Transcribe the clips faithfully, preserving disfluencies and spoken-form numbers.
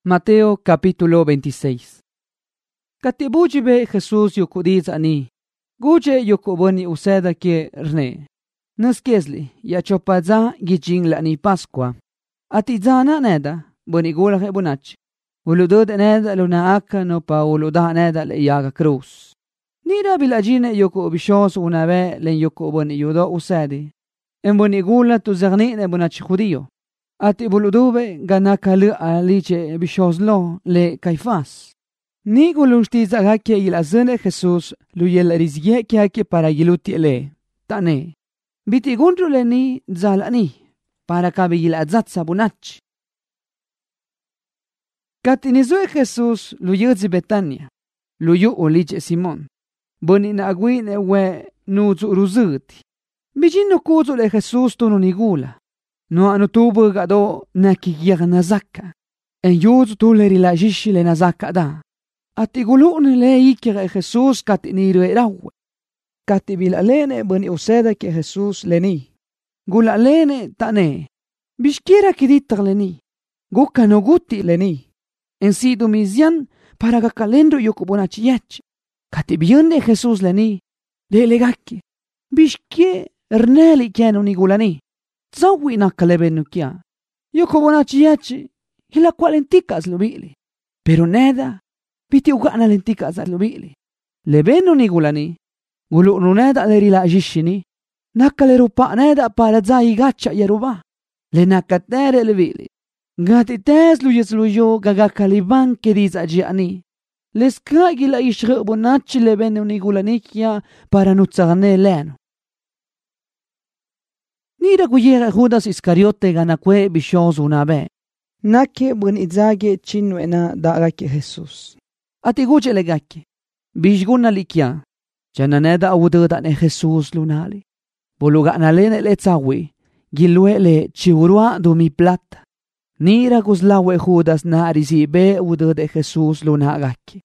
Mateo capítulo veintiséis. Katibujibe Jesús yukudiza ani. Guje yukubuni useda ke rne. Naskezli ya chopadza gijing la ni Pasqua. Atizana neda buni gulahe bunach. Uludud neda luna aka no pa uluda neda le yaga cruz. Nida bilajine yuku bishos unabe len yukubuni yudo usedi. En buni gula tu zagni ne bunach judío. Ati buludube ganaka le aliche bishoslo le Caifás. Ni gulushtiza gake ilazene Jesús luyel rizye ke para giluti le. Tane. Biti gundru le ni zalani para kabil azatsa bunach. Katinizue Jesús luyezi Betania. Luyu oliche Simón. Boni na agwine we nuzu ruzuti. Bijino kuzu le Jesús tunu nigula. No ano tubu gado na kigiyaga nazaka. En yuzu tuleri la jishi le nazaka da. Ati gulune le ikere Jesús kati niru erawe. Kati bilalene bani useda ke Jesús leni. Gulalene tane. Bishkira kidita leni. Guka no guti leni. En sidu mizian para gakalendo yokubunachi yachi. Kati biyende Jesús leni. Delegaki. Bishke erneli kiano ni gulani. Zawi na kalebenu kia. Yoko bonachi yachi. Hila kwa lenticas lubili. Pero neda. Piti ugana lenticas lubili. Lebenu ni gulani. Gulu nuneda lerila jishini. Nakale rupa neda para zai gacha yeruba. Le nakatere lubili. Gati tes luyes luyo gaga kaliban kediza jiani. Les kagi la ishre bonachi lebenu ni gulani kia para nutsagane leno. Nira guyera Judas Iscariote ganakwe bishos unabe. Nake bun idzage chinwena dagake Jesus. Ati guche legake. Bishguna likia. Jananeda awududa ne Jesus lunali. Buluga nalene le tsawi. Gilwe le chiurua dumi plata. Nira guzlawe Judas na arisibe awududa Jesus lunagake.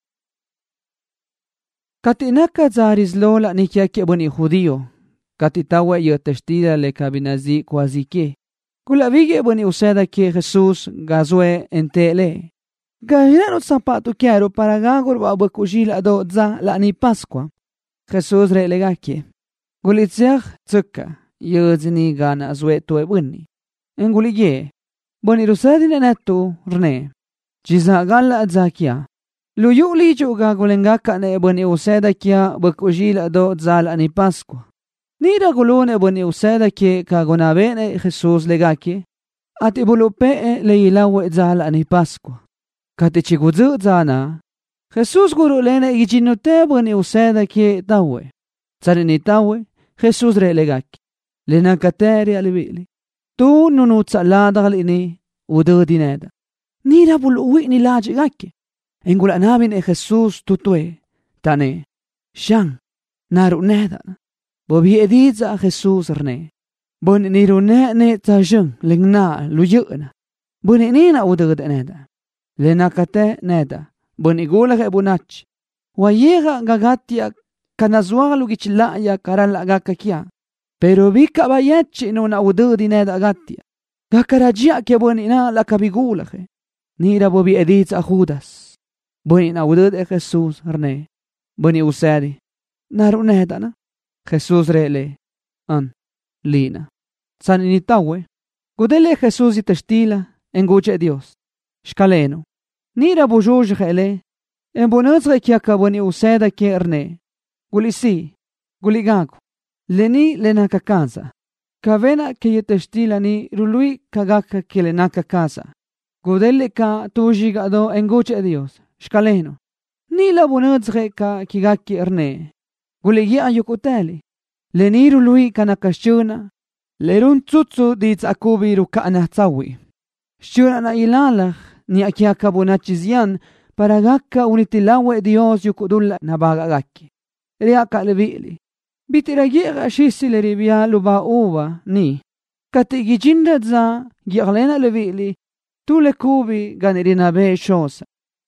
Katinaka zarizlola nikiake buni judío. Katitawa yo testida le cabinazi kwazike. Kulavige boni useda que Jesús gazue entele. Gahirano zapato chiaro para gagor babo kujila do za la ni Pasqua. Jesús relegake. Gulitzach tsuka. Yozini gana azue to ebuni. Engulige. Boni rusadine netu rne. Jiza gala zakia. Luyu lijo gagulengaka ne boni useda kia bakujila do za la ni Pasqua. Nira gulune boni useda ke kagonabene Jesús legake. Ati bulupe le ilawe zala ani Pasqua. Kati chiguzu zana. Jesús gurulene ijinute boni useda ke tawe. Tsarini tawe, Jesús re legake. Le nakateri alibili. Tu nunutsa ladagal ini udu dineda. Nira buluwi ni laji gake. Engula nabine Jesús tutue. Tane. Shang. Naru nedana. Bobi ediza Jesús rne. Bon nirune ne tajung lingna luyuna. Bon nina udud neda. Lenakate neda. Bon igula ke bunach. Wayega gagatia kanazwa lugichla ya karal agakakia. Pero bika bayachi no na udud neda gatia. Gakarajia ke bon ina la kabigula ke. Nira bobi ediza Judas. Bon ina udud e Jesús rne. Bon usadi. Naru neda na. Jesús rele, an, lina. San initawe, godele Jesús y testila, enguche Dios. Shkaleno. Nira bujuj hele, en bonazre kia kaboni useda ke erne. Gulisi, guligago. Leni lenaka kaza. Kavena ke ye testila ni rului kagaka ke lenaka kaza. Godele ka tujigado enguche Dios. Shkaleno. Nila bonazre ka kigaki erne. Guligi ayukuteli. Leniru lui kanakashuna. Lerun tsutsu ditz akubi rukana tsawi. Shuna na ilalach ni akiaka bunachizian para gakka unitilawe Dios yukudulla nabagagaki. Riaka levili. Bitiragiga shisi leribia luba uva ni. Katigijinda za giglena levili. Tule kubi ganirina be shosa.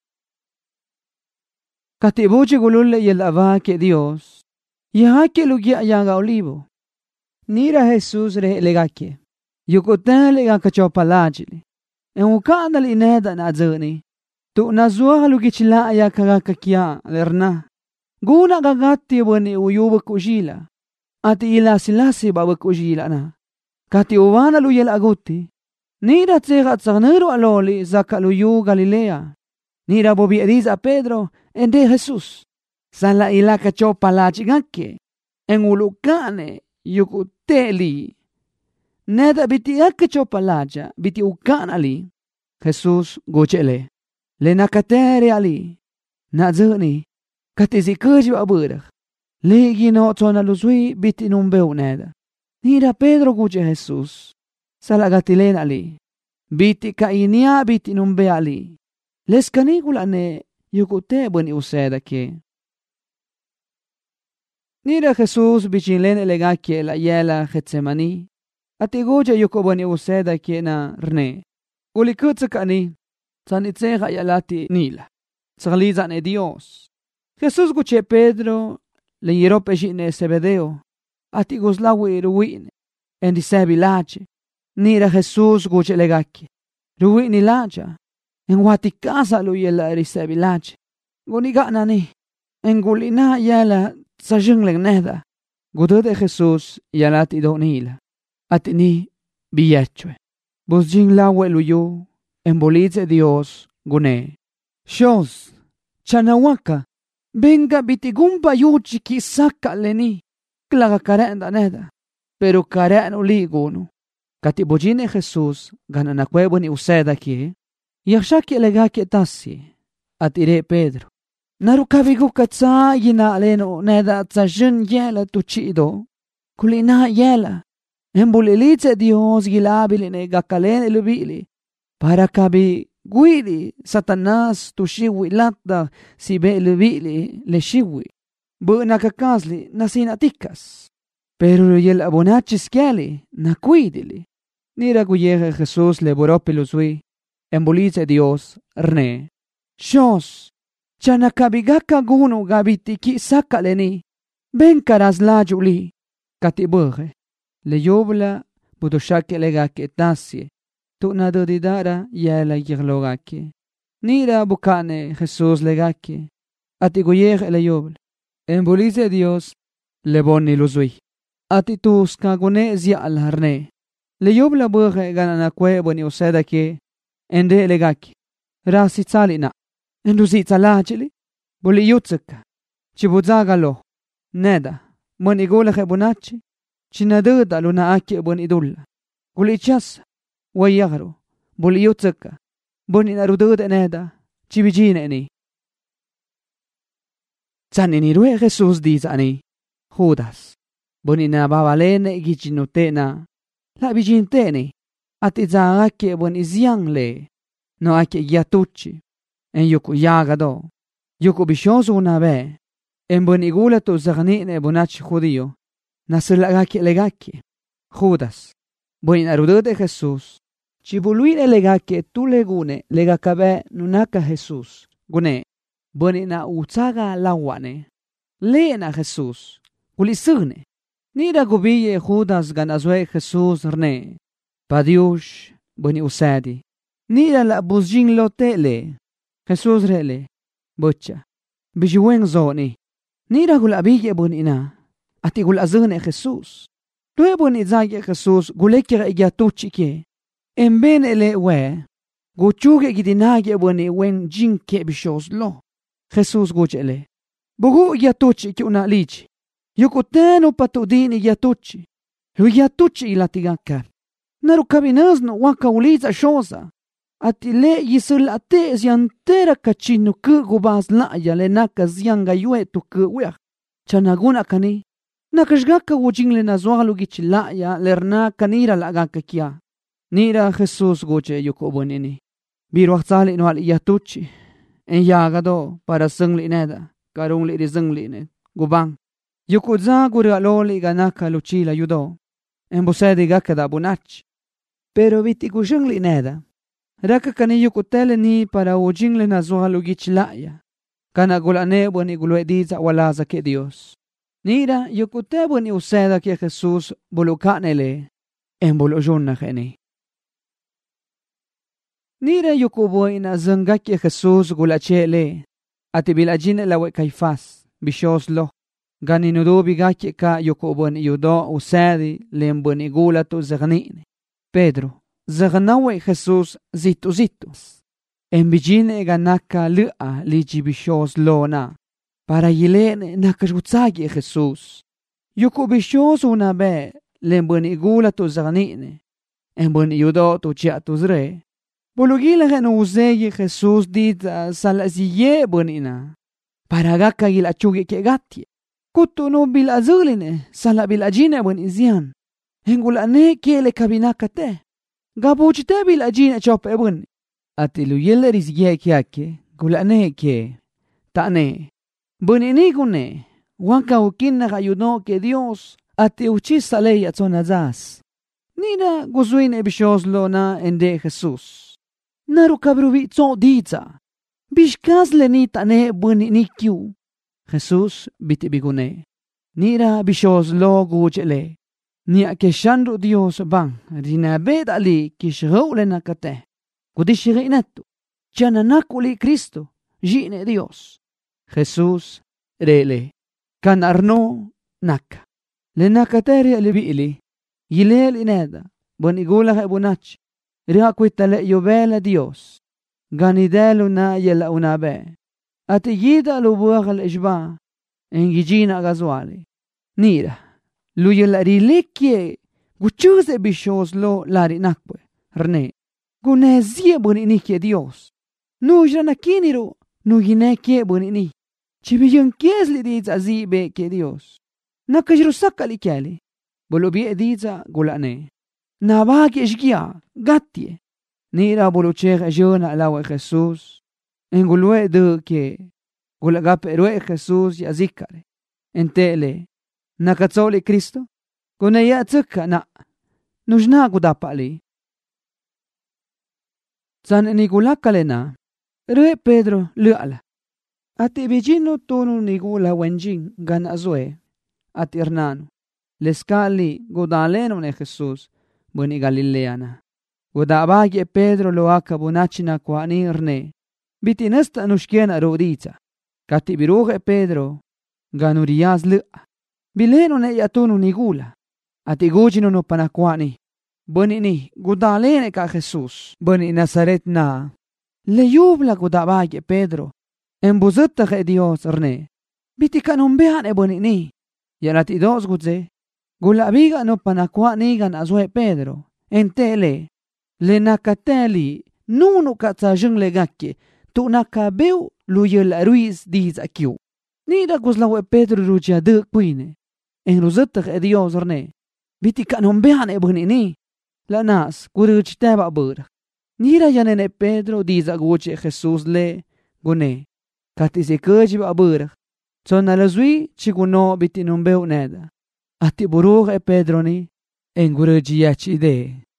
Katibuchi gululle yelava ke Dios. Yahake lugia yaga olivo. Nira Jesús re legake. Yukotan lega kachopalajili. En ukana li ineda na adzani. Tu nazua lugichila ya kagakakia lerna. Guna gagati bani uyuba kujila. Ati ila silasi baba kujila na. Kati uwana luyel aguti. Nira tsega tsagnero aloli zaka luyu Galilea. Nira bobi ediza Pedro ende Jesus. Sala ila kacho palachigake. En ulukane yukuteli. Neda biti akacho palacha biti ukana ali. Jesus gochele. Le nakatere ali. Nadzani. Katizi kuju abudah. Legi no tona luzui biti numbeu neda. Nira Pedro goche Jesus. Salagatilen ali. Biti kainia biti numbe ali. Les canicula ne yukute buni useda ke. Nira Jesus bichinlen elegake la yela Getsemani. Ati goja yuko buni useda ke na rne. Ulikutsa kani. Sanitseja yalati nila. Saliza ne Dios. Jesus goche Pedro le yerope shine Sebedeo. Ati goslawi ruine. En disebi lache. Nira Jesus goche legake. Ruini lacha. En wati casa lu yela risebi lache. Goniga nani. En gulina yela sajungleng neda. Godode Jesus yalati donila. Ati ni biyechwe. Bos jing lawe luyo. En bolize Dios gune. Shos. Chanawaka. Venga bitigumpa yuchi ki saka leni. Klaga karenda neda. Pero karenu li gunu. Kati bojine Jesus gana na kwebo ni useda ki. Yakshaki elegaki tasi. At ire Pedro. Narukabigu katsa yina aleno neda tsajun yela tuchido. Kulina yela. Embulilice Dios gilabili ne gakalen elubili. Para kabi guidi Satanás tu shiwi latta si be elubili le shiwi. Bu nakakasli nasinatikas. Pero yel abonachis kiali na cuidili. Nira guyeje Jesus le boropiluzui. Embolice Dios rne. Shos. Chanakabigaka gunu gabiti ki sakaleni. Benkaras la juli. Katibuje. Le yobla budoshake legake tasye. Tu nadodidara yela yirlogake. Nira bukane Jesus legake. Ati guyeje le yobla. Embolice Dios le boni luzui. Ati tus kagune zia alharne. Le yobla buje ganana kwebo ni useda ke. Ende elegaki. Rasi tsalina. Enduzi tsalachili. Boli yutsaka. Chibuzagalo. Neda. Mon igola hebunachi. Chinaduda luna aki bon idulla. Guli chasa. Wayagro. Boli yutsaka. Boni narududa neda. Chibijine ni. Tsanini rue Jesus dizani. Judas. Boni na babalene igichinutena. La bijinteni. Ati za ake bon iziang le. No ake yatuchi. En yuku yagado. Yuku bishosu una be. En bon igula tu zagnine bonachi judío. Nasulagake legake. Judas. Bon arudote Jesús. Chibuluine legake tu legune legakabe nunaka Jesús. Gune. Boni na utsaga lawane. Leena Jesús. Kulisune. Nira gubiye Judas ganazwe Jesús rne. Padiush, boni usadi. Nira la buzjin lotele. Jesús rele. Bocha. Bijueng zoni. Nira gulabige bonina. Ati gulazune Jesús. Tue boni zage Jesús gulekira igyatuchike. Emben ele we. Guchuge gidinage boni wen jinke bishos lo. Jesús guchele. Bugu igyatuchike una lichi. Yukuteno patudini igyatuchi. Lu igyatuchi ilatigaka. Narukabinas waka uliza shosa. Ati le yisul ate ziantera kachinu ku gubas la ya le naka zianga yue tu ku wea. Chanaguna kani. Nakashgaka wujingle na zwalu gichila ya lerna kanira la gaka kia. Nira Jesus goche yukobonini. Biruaxali no al yatuchi. En yagado para sungli neda. Karungli di zungli ne. Gubang. Yukudza guri aloli ganaka luchila yudo. En busedi gaka da bunach. Pero viti kushungli neda. Raka kani yukutele ni para ujingle na zuhalu gichilaya. Kana gulane boni guluediza walaza ke Dios. Nira yukute boni useda ke Jesus bulukanele. En bulujunna geni. Nira yukuboy na zangak ye Jesus gulachele. Ati bilajin lawe Caifás, bishoslo. Ganinudo bigake ka yukubon yudo usadi lembon igulato zagnine. Pedro, zagnawe Jesus zitu zitu. Embijine ganaka lua liji bishoslo na. Para yilene nakashutsagi Jesus. Yukubishos una be lembon igulato zagnine. Embon yudo tu chiatu zre. Bolugila gano uzegi Jesus dit salaziye bonina. Para gaka gila chugi ke gatie. Kutu no bil azuline sala bil ajine bon izian. Hengula ne kele kabinaka te. Gabuchite bil ajine chope bon. Atilu yele rizye kyake gula ne ke. Ta ne. Bonini gune. Wanka ukina gayuno ke Dios ati uchisa leya tzonazas. Nina guzuine bishoslo na ende Jesus. Naru kabruvi tso diza. Bishkas lenita ne buni nikiu. Jesus biti bigune. Nira bishos lo gujele. Nia keshandru Dios bang. Rina bedali kishgole nakate. Kudishiri netu. Chana nakuli Cristo. Jine Dios. Jesus rele. Kan arno naka. Le nakatere le biili. Yilel ineda. Bon igula he bunach. Riaquitale yobela Dios. Ganidelu na yela unabe. Ati yida lu buag al ijba. Engijina gazuali. Nira. Lu yela rilikye. Guchuse bishos lo lari nakwe. Rne. Gunezie buninikye Dios. Nu jana kiniro. Nu ginekye bunini. Chibiyon kiesli diza zibe ke Dios. Nakajrusakali kyali. Bolobie diza gulane. Nabaki ishgia, gatie. Nira bulucher jona lawe Jesus. Engulwe de ke. Gulagaperwe Jesus yazikare. Entele. Nakatzoli Cristo. Kuneya tsuka na. Nujna gudapali. Zan nigulakale na. Rue Pedro luala. Ati vigino tonu nigula wenjin gan azue. Ati hernano. Lescali godaleno ne Jesus. Buni Galileana. Godabagi Pedro lo akabunachina kwani rne. Biti nesta nushkena rodiza. Kati biruge Pedro. Ganurias lua. Bileno ne yatunu nigula. Ati gujino no panakwani. Buni ni godalene ka Jesus. Buni Nazaret na. Le yubla godabagi Pedro. Embuzutta ge Dios rne. Biti kanumbeane buni ni. Yanati dos gudze. Gula biga no panakwa nigan azwe Pedro. Entele. Le nakateli. Nunu katzajung legake. Tu nakabeu luyel ruiz diz akiu. Nida guzlawe Pedro ruja de quine. En ruzutag e Dios orne. Biti kanombean e bunini. La nas kuruch teba bur. Nira yanene Pedro diz aguche Jesus le. Gune. Kati se kujiba bur. Zona lazui chiguno biti nombeu neda. Ati buruge Pedro ni. En guruji yachi de.